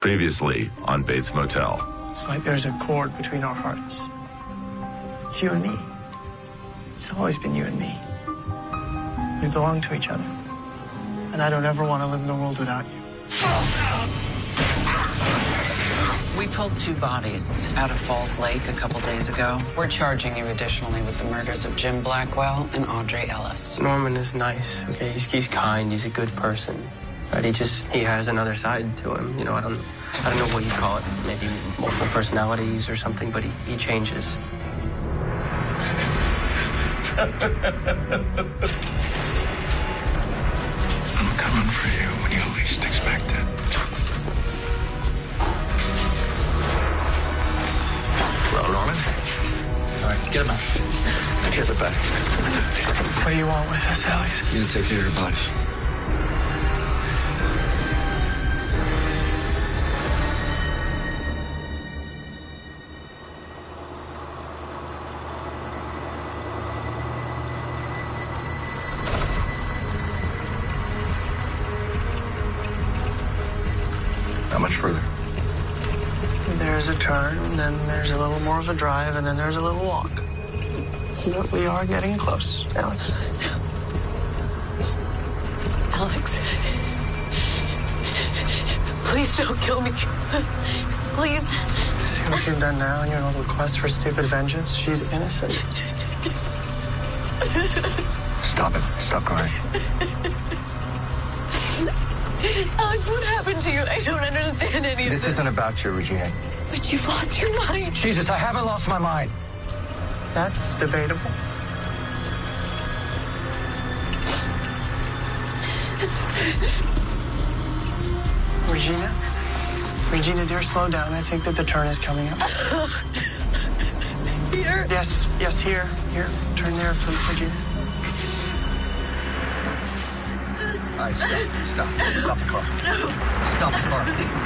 Previously on Bates Motel. It's like there's a cord between our hearts. It's you and me. It's always been you and me. We belong to each other. And I don't ever want to live in the world without you. We pulled 2 bodies out of Falls Lake a couple days ago. We're charging you additionally with the murders of Jim Blackwell and Audrey Ellis. Norman is nice, okay? He's kind, he's a good person. But he has another side to him. You know, I don't know what you'd call it. Maybe multiple personalities or something, but he changes. I'm coming for you when you least expect it. Well, Norman? All right, get him out. Get the back. What do you want with us, Alex? You're gonna take care of your body. How much further? There's a turn, and then there's a little more of a drive, and then there's a little walk. But we are getting close, Alex. Alex. Please don't kill me. Please. See what you've done now in your little quest for stupid vengeance? She's innocent. Stop it. Stop crying. Alex, what happened to you? I don't understand any of this. This isn't about you, Regina. But you've lost your mind. Jesus, I haven't lost my mind. That's debatable. Regina? Regina, dear, slow down. I think that the turn is coming up. Here? Yes, here. Here. Turn there, please, Regina. All right, stop the car. No. Stop the car.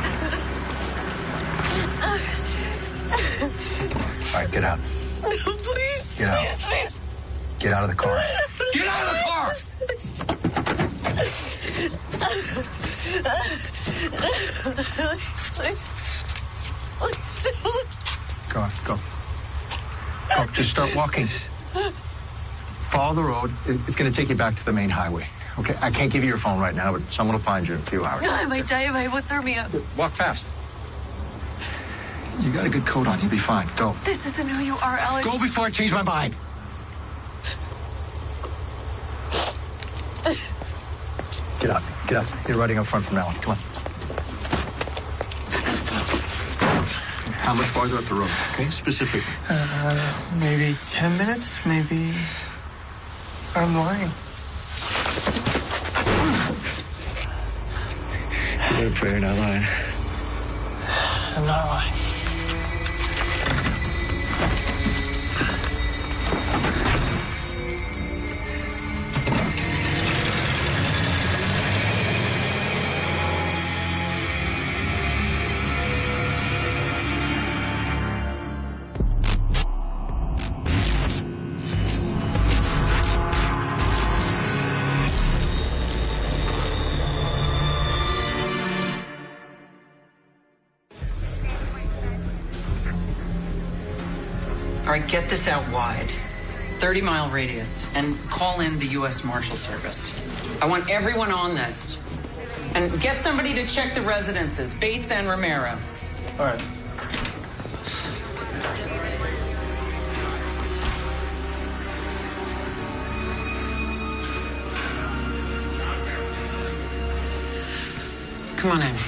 All right, get out. No, please. Get out. Please. Get out of the car. Get out of the car! Please. Please don't. Go on, go. Go, just start walking. Follow the road. It's going to take you back to the main highway. Okay, I can't give you your phone right now, but someone will find you in a few hours. No, I might die of hypothermia. Walk fast. You got a good coat on. You'll be fine. Go. This isn't who you are, Alex. Go before I change my mind. Get out. Get out. You're riding up front from now on. Come on. How much farther up the road? Okay, specifically. Maybe 10 minutes. Maybe I'm lying. You better pray you're not lying. I'm not lying. All right, get this out wide. 30-mile radius, and call in the U.S. Marshal Service. I want everyone on this. And get somebody to check the residences, Bates and Romero. All right. Come on in.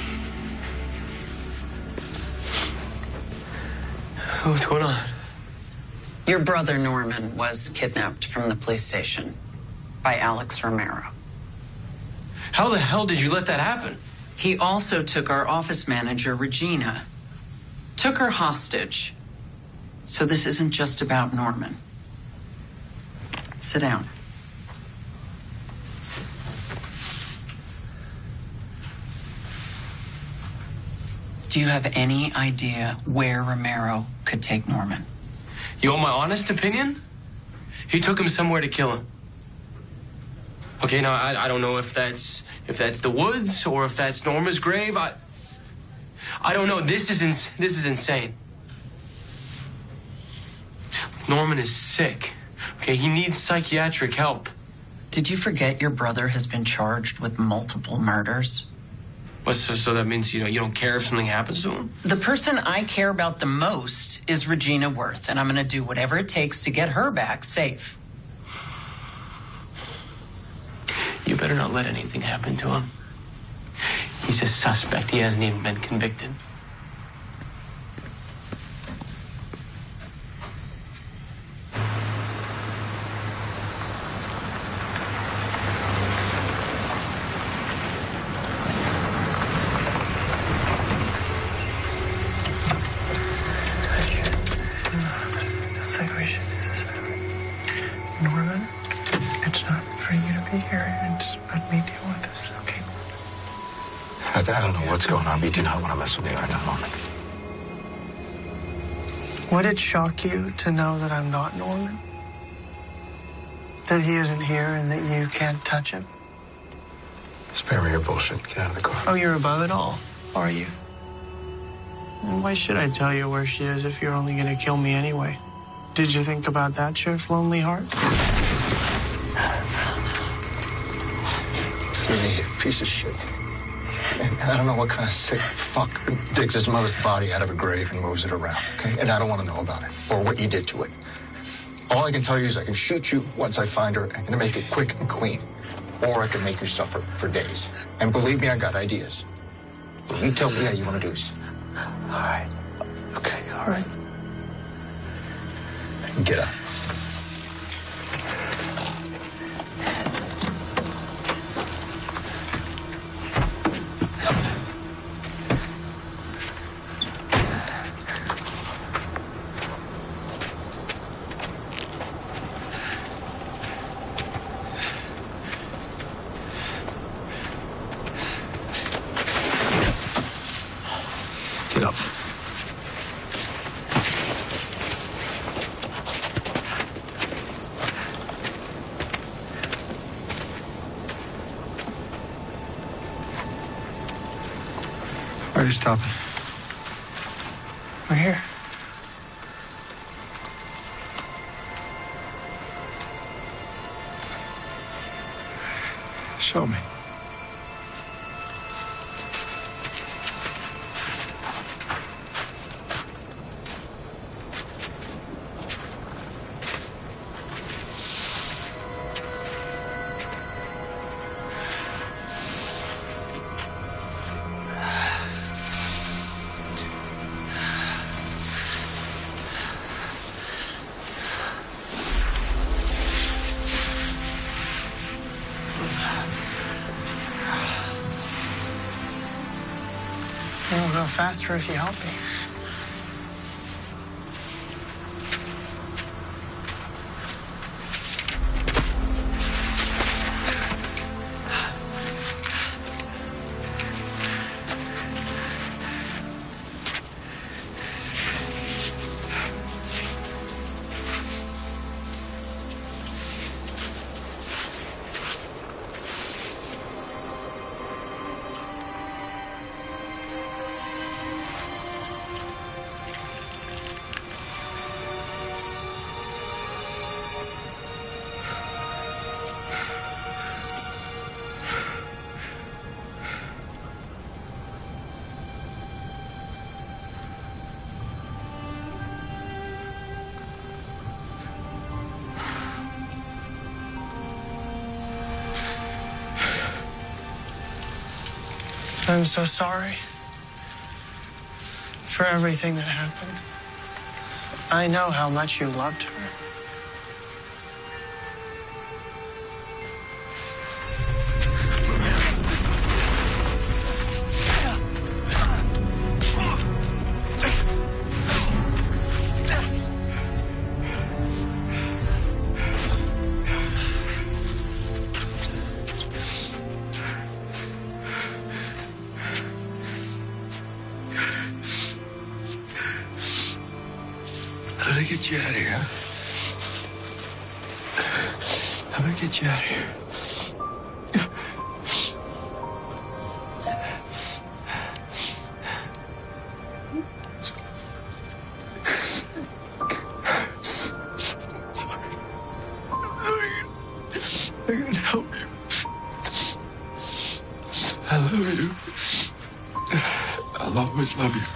What's going on? Your brother, Norman, was kidnapped from the police station by Alex Romero. How the hell did you let that happen? He also took our office manager, Regina. Took her hostage. So this isn't just about Norman. Sit down. Do you have any idea where Romero could take Norman? You want my honest opinion? He took him somewhere to kill him. Okay, now I don't know if that's the woods or if that's Norma's grave. I don't know. This is insane. Norman is sick. Okay, he needs psychiatric help. Did you forget your brother has been charged with multiple murders? Well, so that means, you don't care if something happens to him? The person I care about the most is Regina Worth, and I'm going to do whatever it takes to get her back safe. You better not let anything happen to him. He's a suspect. He hasn't even been convicted. Norman, it's not for you to be here. It's let me deal with this, okay? I don't know what's going on, but you do not want to mess with me right now, Norman. Would it shock you to know that I'm not Norman? That he isn't here and that you can't touch him? Spare me your bullshit. Get out of the car. Oh, you're above it all, are you? And why should I tell you where she is if you're only going to kill me anyway? Did you think about that, Sheriff Lonely Heart? It's an idiot, piece of shit. And I don't know what kind of sick fuck digs his mother's body out of a grave and moves it around, okay? And I don't want to know about it or what you did to it. All I can tell you is I can shoot you once I find her. I'm going to make it quick and clean. Or I can make you suffer for days. And believe me, I got ideas. You tell me how you want to do this. All right. Okay, all right. Get up. Get up. Why are you stopping? We're here. Show me. It'll go faster if you help me. I'm so sorry for everything that happened. I know how much you loved her. How did I get you out of here, huh? How did I get you out of here? I'll always love you.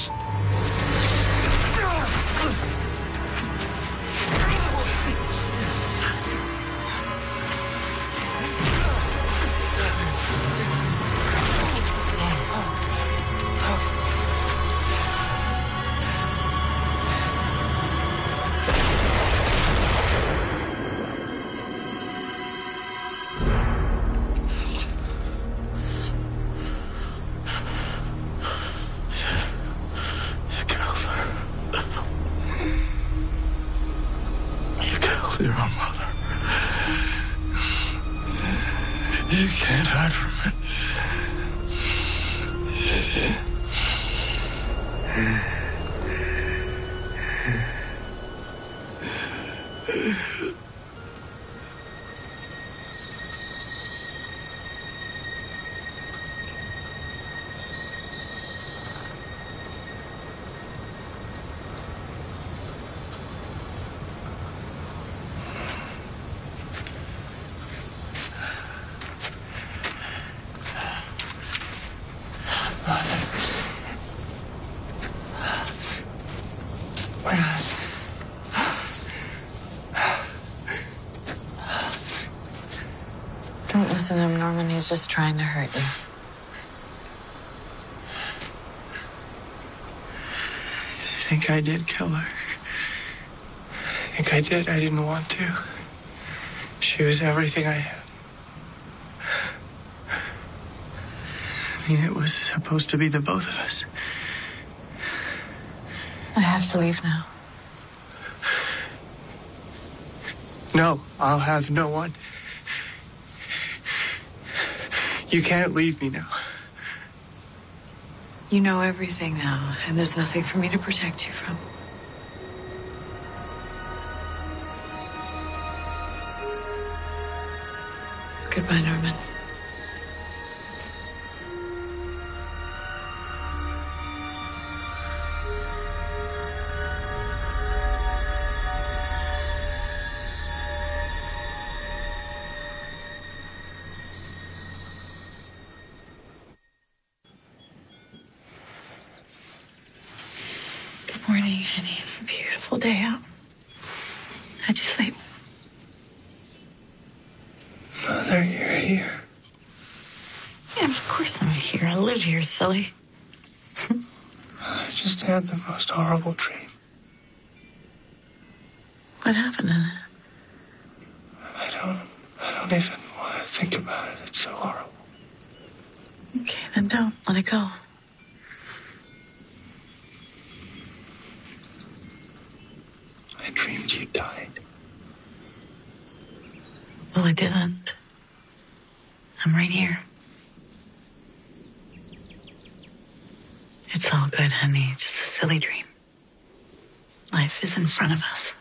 Your own mother. You can't hide from it. Don't listen to him, Norman. He's just trying to hurt you. I think I did kill her. I think I did. I didn't want to. She was everything I had. I mean, it was supposed to be the both of us. I have to leave now. No, I'll have no one. You can't leave me now. You know everything now, and there's nothing for me to protect you from. Goodbye, Norman. Good morning, honey. It's a beautiful day out. How'd you sleep? Mother, you're here. Yeah, of course I'm here. I live here, silly. I just had the most horrible dream. What happened in it? I don't even want to think about it. It's so horrible. Okay, then don't. Let it go. I dreamed you died. Well, I didn't. I'm right here. It's all good, honey. Just a silly dream. Life is in front of us.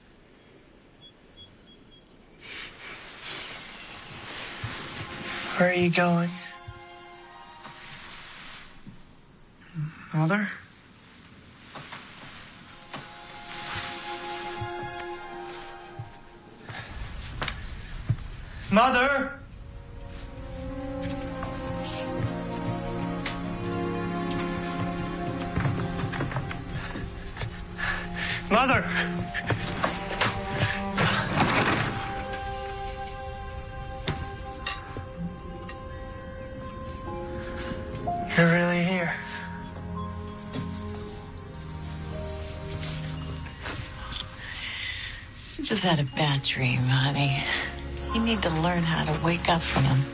Where are you going? Mother? Mother! Mother! You're really here. You just had a bad dream, honey. You need to learn how to wake up from them.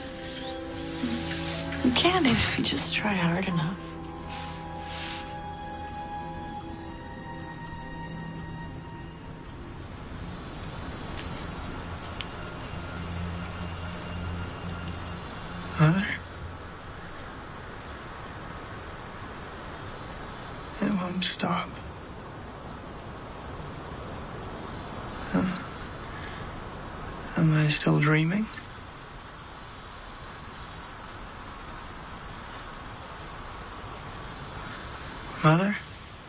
You can if you just try hard enough. Mother? It won't stop. Am I still dreaming? Mother?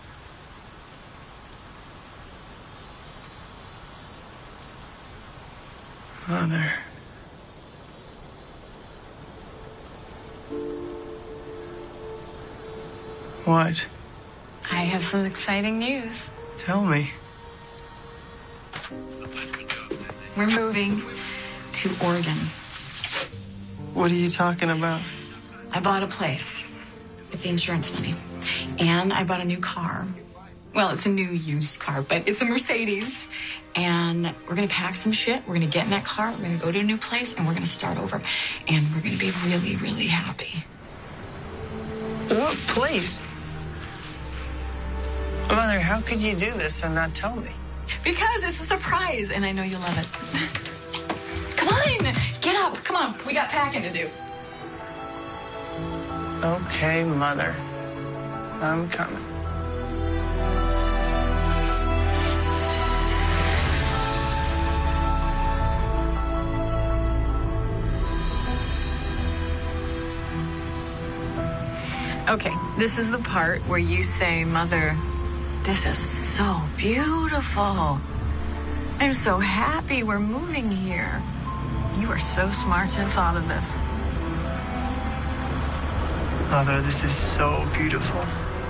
Mother. What? I have some exciting news. Tell me. We're moving to Oregon. What are you talking about? I bought a place with the insurance money. And I bought a new car. Well, it's a new used car, but it's a Mercedes. And we're going to pack some shit. We're going to get in that car. We're going to go to a new place, and we're going to start over. And we're going to be really, really happy. What place? Mother, how could you do this and not tell me? Because it's a surprise, and I know you'll love it. Come on, get up. Come on, we got packing to do. Okay, Mother. I'm coming. Okay, this is the part where you say, Mother, this is so beautiful. I'm so happy we're moving here. You are so smart to have thought of this. Mother, this is so beautiful.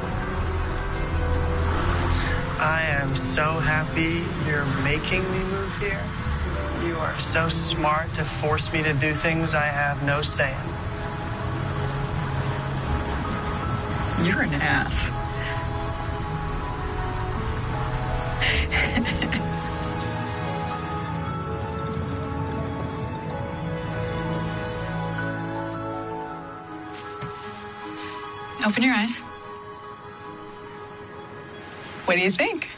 I am so happy you're making me move here. You are so smart to force me to do things I have no say in. You're an ass. Open your eyes. What do you think?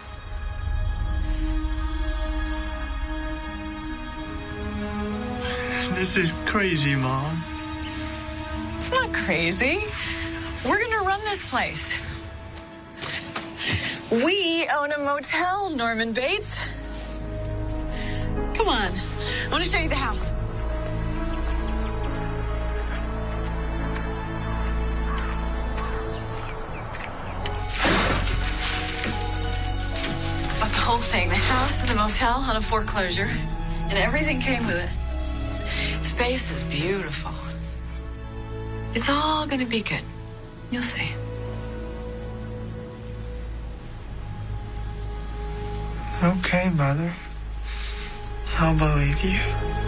This is crazy, Mom. It's not crazy. We're gonna run this place. We own a motel, Norman Bates. Come on. I want to show you the house. Bought the whole thing, the house and the motel on a foreclosure, and everything came with it. Space is beautiful. It's all gonna be good. You'll see. Okay, Mother. I'll believe you.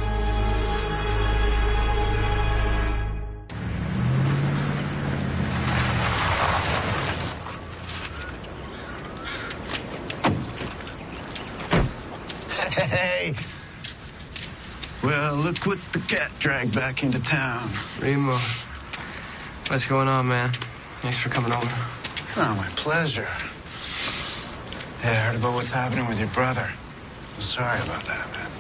Hey! Well, look what the cat dragged back into town. Remo, what's going on, man? Thanks for coming over. Oh, my pleasure. Hey, I heard about what's happening with your brother. I'm sorry about that, man.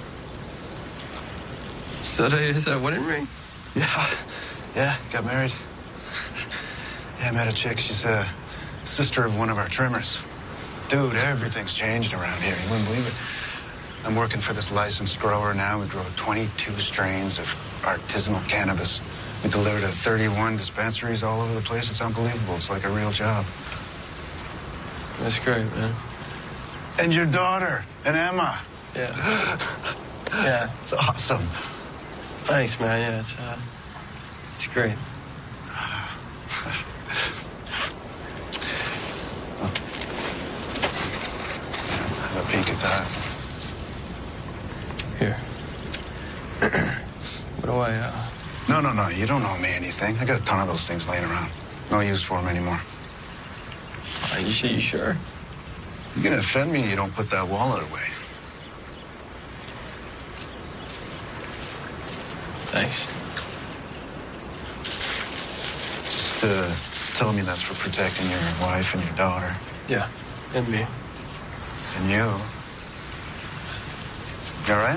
So is that a wedding ring? Yeah, got married. Yeah, I met a chick. She's a sister of one of our trimmers. Dude, everything's changed around here. You wouldn't believe it. I'm working for this licensed grower now. We grow 22 strains of artisanal cannabis. We deliver to 31 dispensaries all over the place. It's unbelievable. It's like a real job. That's great, man. And your daughter, and Emma. Yeah. Yeah, it's awesome. Thanks, man. Yeah, it's great. Have a peek at that. Here. What do I, No. You don't owe me anything. I got a ton of those things laying around. No use for them anymore. Are you sure? You're gonna offend me and you don't put that wallet away. Thanks. Just tell me that's for protecting your wife and your daughter. Yeah, and me. And you. You all right?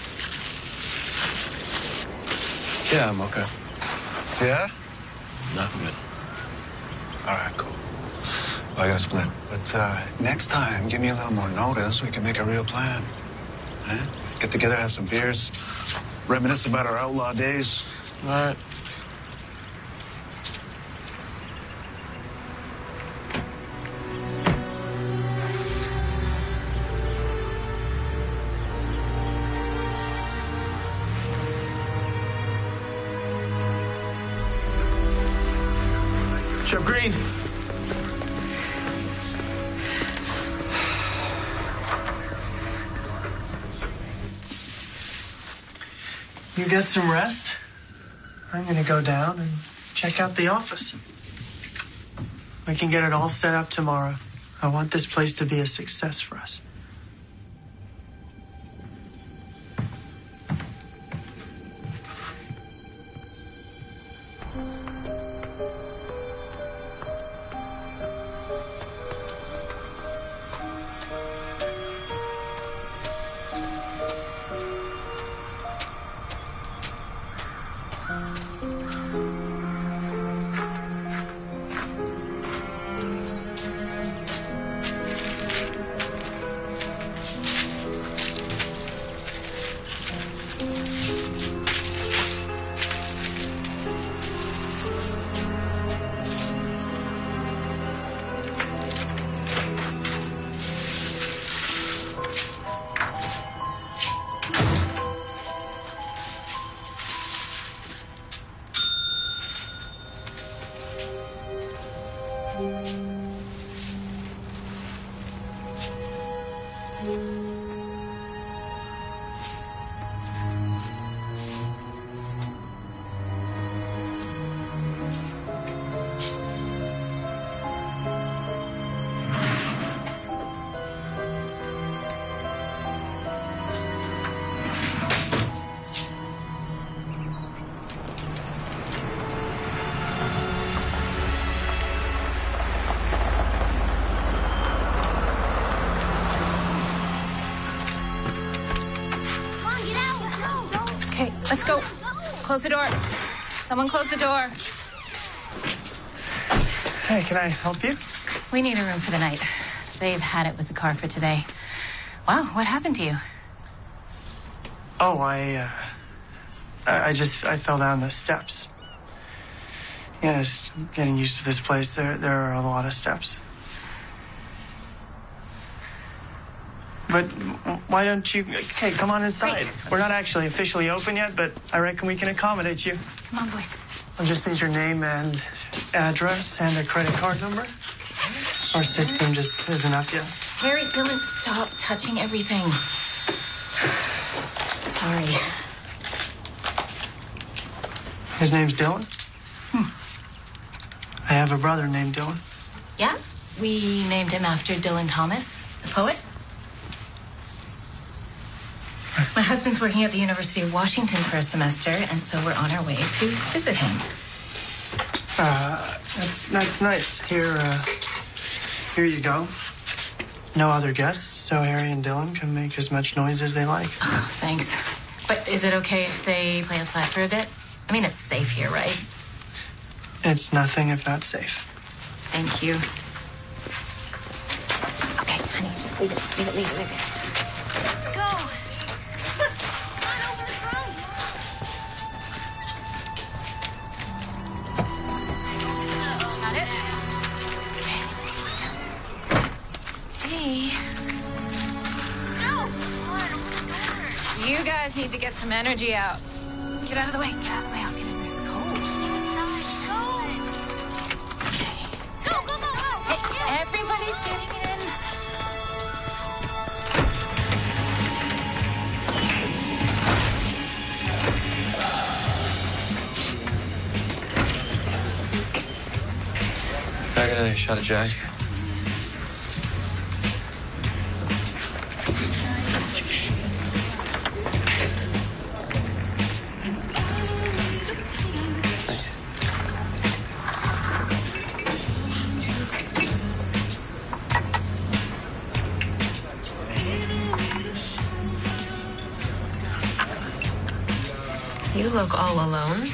Yeah, I'm okay. Yeah? Not good. All right, cool. Well, I gotta split. But next time, give me a little more notice. We can make a real plan. Eh? Get together, have some beers, reminisce about our outlaw days. All right. Chef Green. You get some rest. I'm gonna go down and check out the office. We can get it all set up tomorrow. I want this place to be a success for us. Let's go. Close the door. Someone close the door. Hey, can I help you? We need a room for the night. They've had it with the car for today. Wow, what happened to you? Oh, I fell down the steps. Yeah, just getting used to this place. There are a lot of steps. But why don't you... Okay, come on inside. Great. We're not actually officially open yet, but I reckon we can accommodate you. Come on, boys. I'll just need your name and address and a credit card number. Our system just isn't up yet. Harry, Dylan, stop touching everything. Sorry. His name's Dylan? I have a brother named Dylan. Yeah? We named him after Dylan Thomas, the poet. My husband's working at the University of Washington for a semester, and so we're on our way to visit him. That's nice. Here you go. No other guests, so Harry and Dylan can make as much noise as they like. Oh, thanks. But is it okay if they play outside for a bit? I mean, it's safe here, right? It's nothing if not safe. Thank you. Okay, honey, just leave it. Let's go. Come on, open the trunk. Got it? Okay. Hey. Go. You guys need to get some energy out. Get out of the way. Get out of the way. I'll get in there. It's cold. Okay. Go. Hey, everybody's getting in. Can I get a shot of Jack? You look all alone.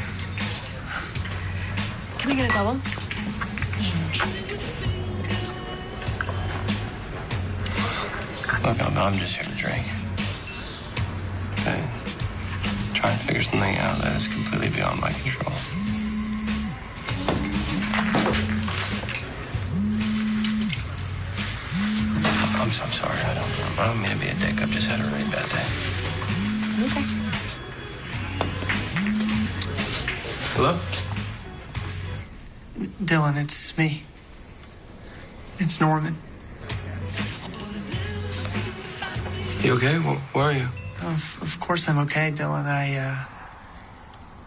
Can I get a double? Look, I'm just here to drink. Okay. Try and figure something out that is completely beyond my control. I'm so sorry. I don't mean to be a dick. I've just had a really bad day. Okay. Hello? Dylan, it's me. It's Norman. You okay? Where are you? Of course I'm okay, Dylan.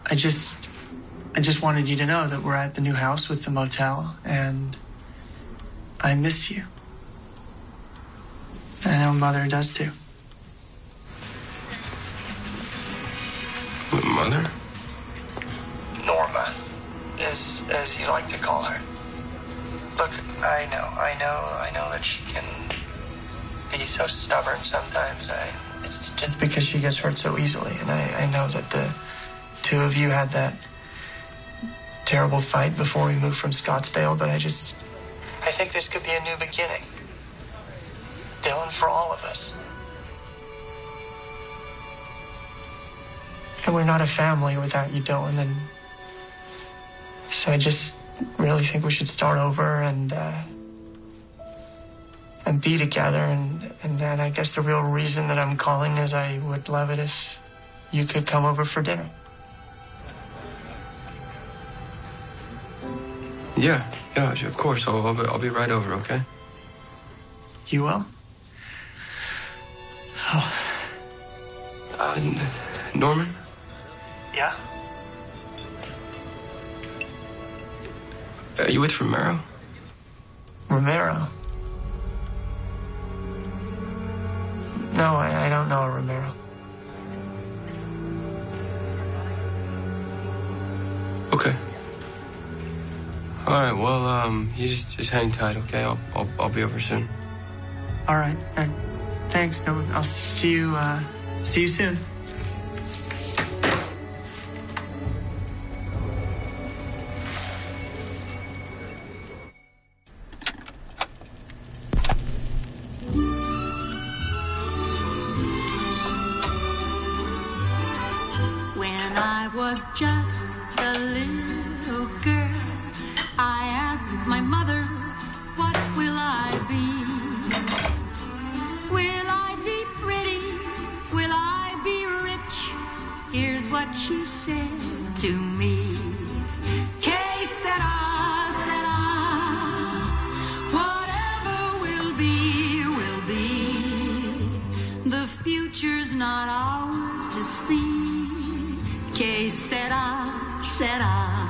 I just wanted you to know that we're at the new house with the motel, and I miss you. I know Mother does too. Mother? Norma, as you like to call her. Look, I know that she can be so stubborn sometimes. It's just because she gets hurt so easily, and I know that the two of you had that terrible fight before we moved from Scottsdale, but I think this could be a new beginning. Dylan, for all of us. And we're not a family without you, Dylan, and so I just really think we should start over and be together, and then I guess the real reason that I'm calling is I would love it if you could come over for dinner. Yeah, of course. I'll be right over, okay? You will? Oh. Norman? Yeah? Are you with Romero? Romero? No, I don't know a Romero. Okay. All right, well, you just hang tight, okay? I'll be over soon. All right. Thanks, Dylan. I'll see you soon. When I was just a little girl, I asked my mother, what will I be? Will I be pretty? Will I be rich? Here's what she said to me. Que sera, sera. Whatever will be, will be. The future's not ours to see. Que sera, sera.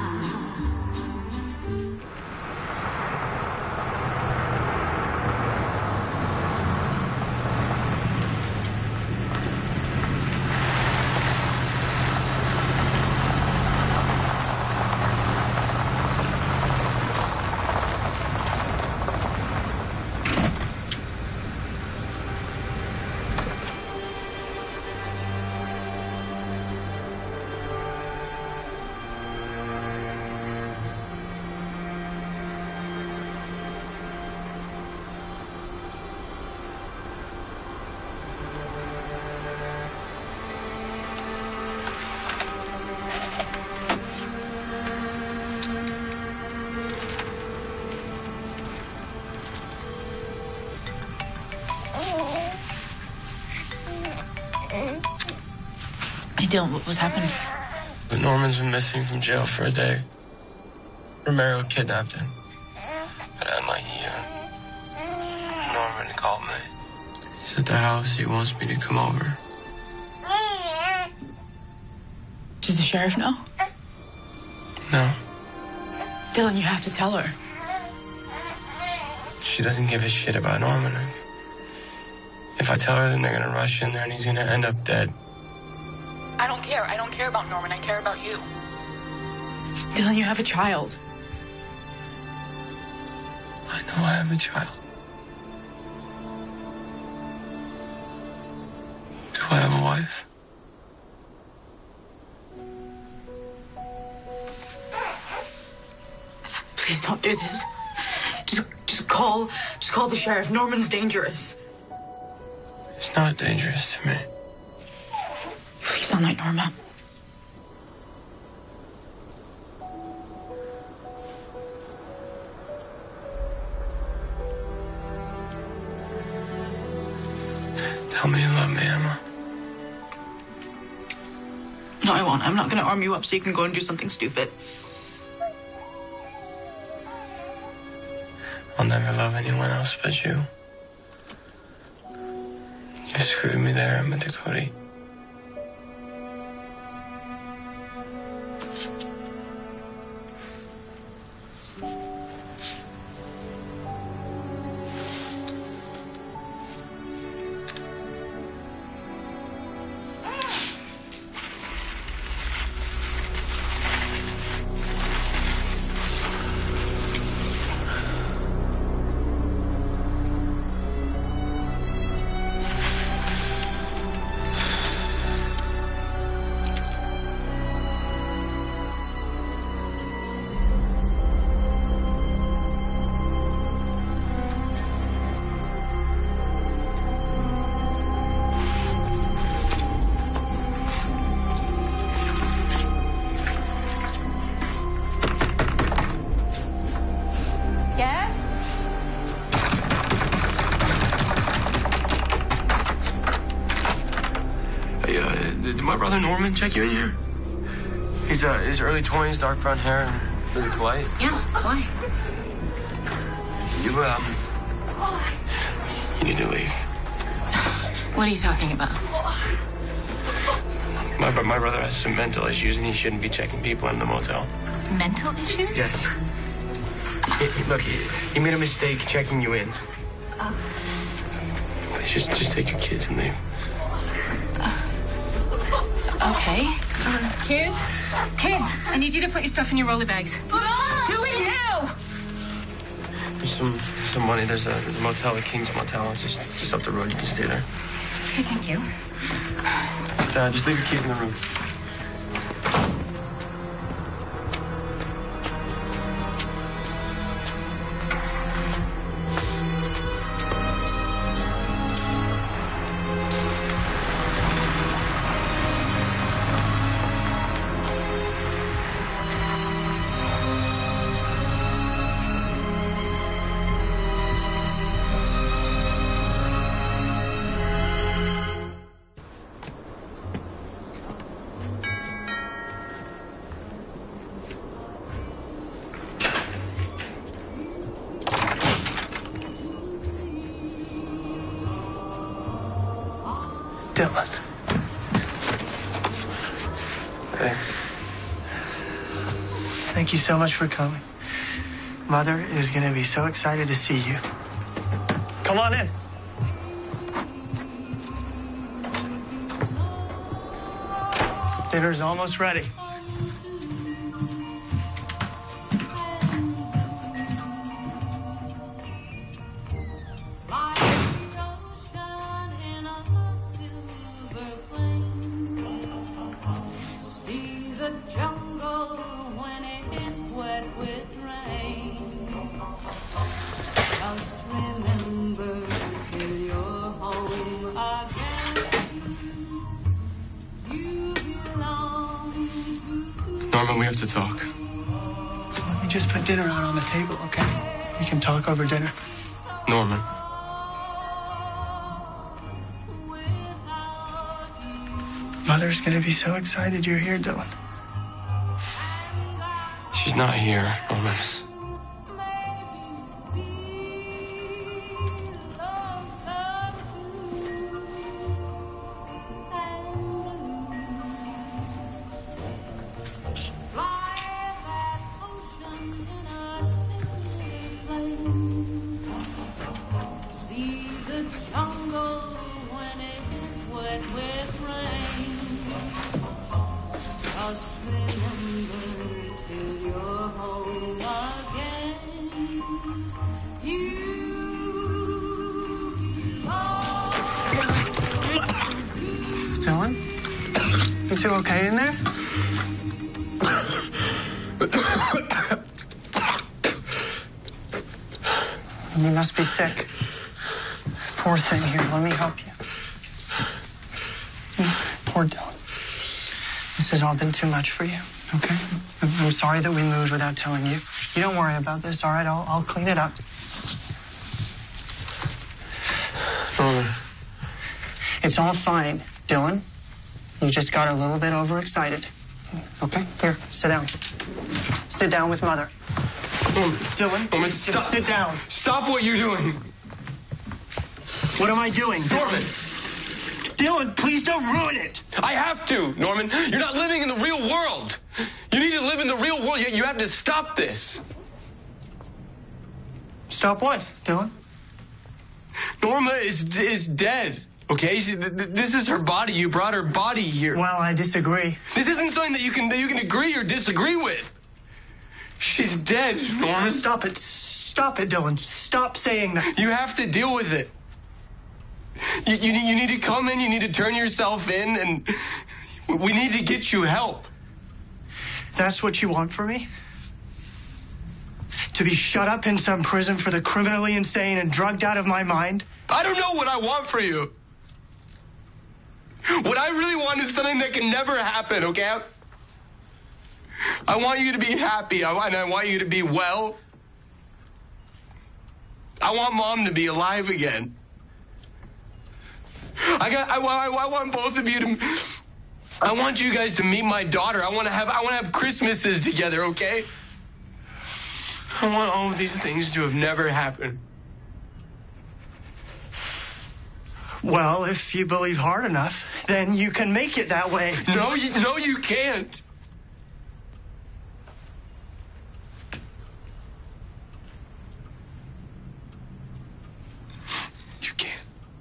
Hey, Dylan, what was happening? Norman's been missing from jail for a day. Romero kidnapped him. But Norman called me. He's at the house. He wants me to come over. Does the sheriff know? No. Dylan, you have to tell her. She doesn't give a shit about Norman. If I tell her, then they're gonna rush in there and he's gonna end up dead. I don't care. I don't care about Norman. I care about you. Dylan, you have a child. I know I have a child. Do I have a wife? Please don't do this. Just call the sheriff. Norman's dangerous. It's not dangerous to me. You sound like Norma. Tell me you love me, Emma. No, I won't. I'm not going to arm you up so you can go and do something stupid. I'll never love anyone else but you. You screwed me there, Emma Ducote. did my brother Norman check you in here? He's his early 20s, dark brown hair, and really polite. Yeah, why? You need to leave. What are you talking about? My brother has some mental issues, and he shouldn't be checking people in the motel. Mental issues? Yes. Look, he made a mistake checking you in. Please, just take your kids and leave. Okay. Kids, I need you to put your stuff in your roller bags. Do it now! There's some money. There's a motel, a King's Motel. It's just up the road. You can stay there. Okay, thank you. Just leave your keys in the room. Dylan. Hey. Thank you so much for coming. Mother is going to be so excited to see you. Come on in. Dinner's almost ready. Norman, we have to talk. Let me just put dinner out on the table, okay? We can talk over dinner. Norman. Mother's gonna be so excited you're here, Dylan. She's not here, Norman. Just remember till you're home again. You belong. Dylan? You two okay in there? You must be sick. Poor thing. Here, let me help you. Poor Dylan. This has all been too much for you, okay? I'm sorry that we moved without telling you. You don't worry about this, all right? I'll clean it up. It's all fine, Dylan. You just got a little bit overexcited. Okay? Here, sit down. Sit down with Mother. Dylan, Norman, stop. Sit down. Stop what you're doing. What am I doing? Norman! Dylan, please don't ruin it. I have to, Norman. You're not living in the real world. You need to live in the real world. You have to stop this. Stop what, Dylan? Norma is dead, okay? This is her body. You brought her body here. Well, I disagree. This isn't something that you can agree or disagree with. She's dead, Norman. Stop it. Stop it, Dylan. Stop saying that. You have to deal with it. You need to come in, you need to turn yourself in, and we need to get you help. That's what you want from me? To be shut up in some prison for the criminally insane and drugged out of my mind? I don't know what I want for you. What I really want is something that can never happen, okay? I want you to be happy, I want you to be well. I want Mom to be alive again. I want both of you I want you guys to meet my daughter. I want to have Christmases together, okay? I want all of these things to have never happened. Well, if you believe hard enough, then you can make it that way. No, you can't. You can't.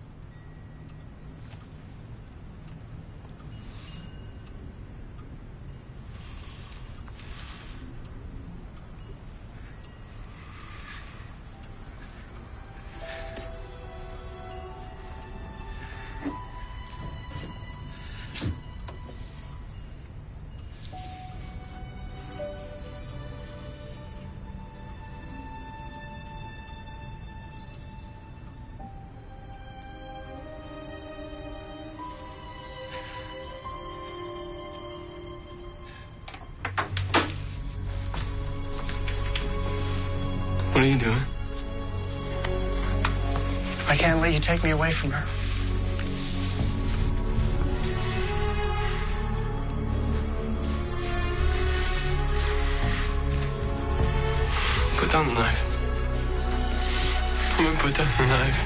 What are you doing? I can't let you take me away from her. Put down the knife. I'm gonna put down the knife.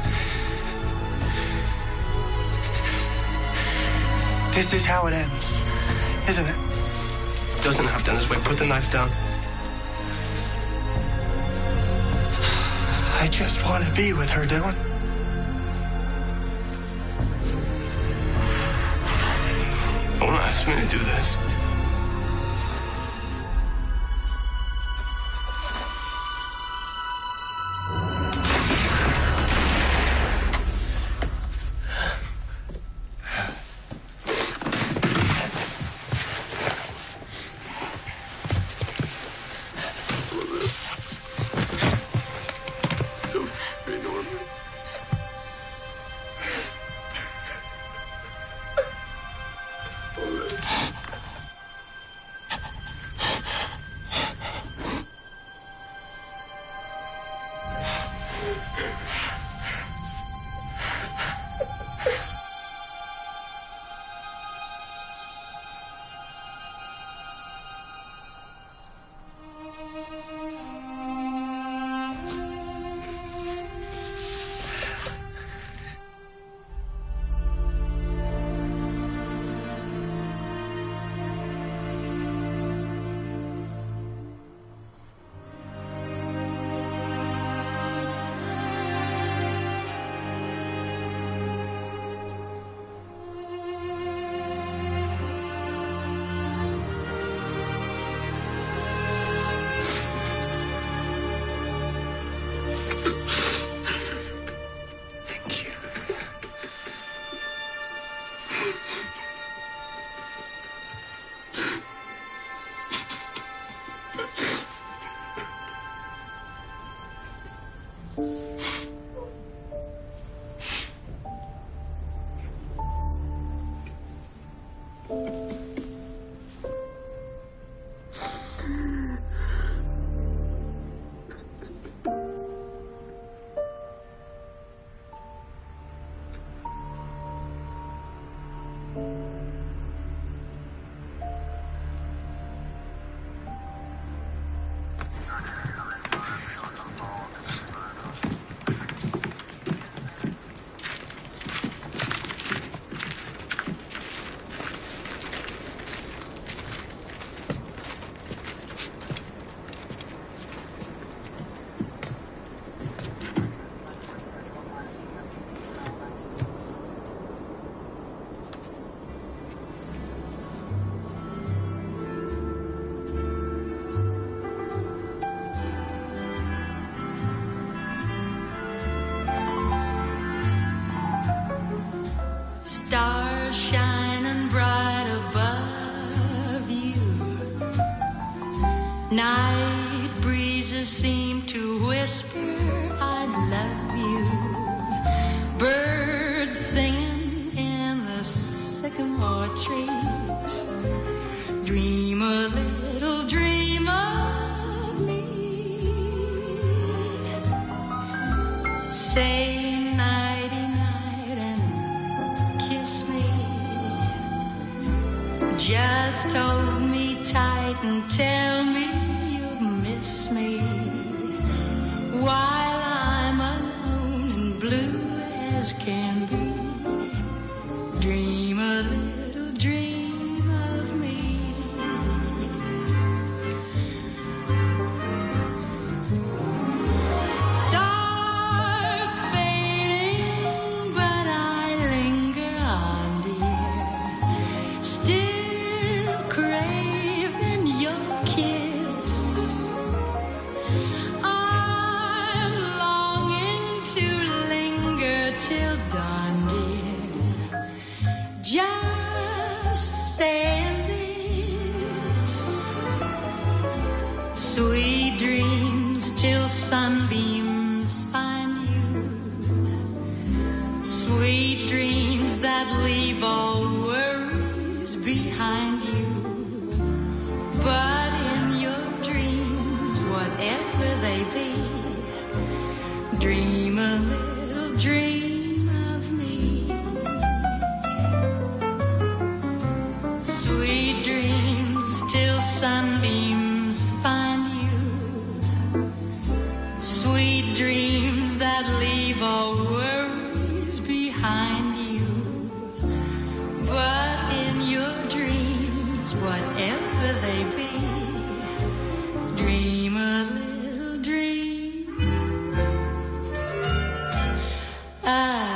This is how it ends, isn't it? It doesn't have to end this way. Put the knife down. I just want to be with her, Dylan. Don't ask me to do this. Thank you. Stars shining bright above you. Night breezes seem to whisper, I love you. Birds singing in the sycamore trees. Dream a little dream of me. Say nighty night and kiss me. Just hold me tight and tell me you'll miss me while I'm alone and blue as can be. Dream a little dream of me. Stars fading, but I linger on, dear. Still craving your kiss. I'm longing to linger till dawn, dear. Just saying this. Sweet dreams till sunbeams find you. Sweet dreams that leave all worries behind you. But in your dreams, whatever they be, dream a little dream of me. Sweet dreams till sunbeams find you. Sweet dreams that leave all worries behind you. But in your dreams, whatever they be, dream a little dream.